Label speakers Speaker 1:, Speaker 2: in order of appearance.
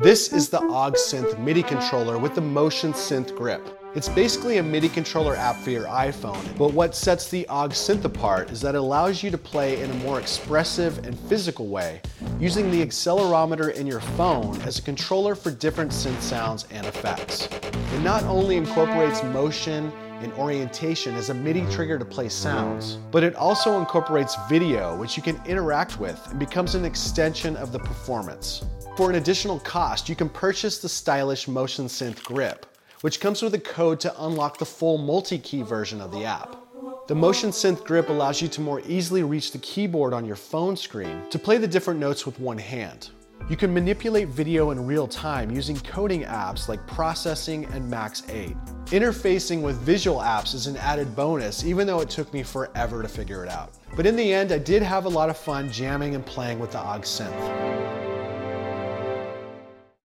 Speaker 1: This is the OG Synth MIDI controller with the Motion Synth grip. It's basically a MIDI controller app for your iPhone, but what sets the OG Synth apart is that it allows you to play in a more expressive and physical way, using the accelerometer in your phone as a controller for different synth sounds and effects. It not only incorporates motion and orientation as a MIDI trigger to play sounds, but it also incorporates video, which you can interact with and becomes an extension of the performance. For an additional cost, you can purchase the stylish Motion Synth grip, which comes with a code to unlock the full multi-key version of the app. The Motion Synth grip allows you to more easily reach the keyboard on your phone screen to play the different notes with one hand. You can manipulate video in real time using coding apps like Processing and Max 8. Interfacing with visual apps is an added bonus, even though it took me forever to figure it out. But in the end, I did have a lot of fun jamming and playing with the OG Synth.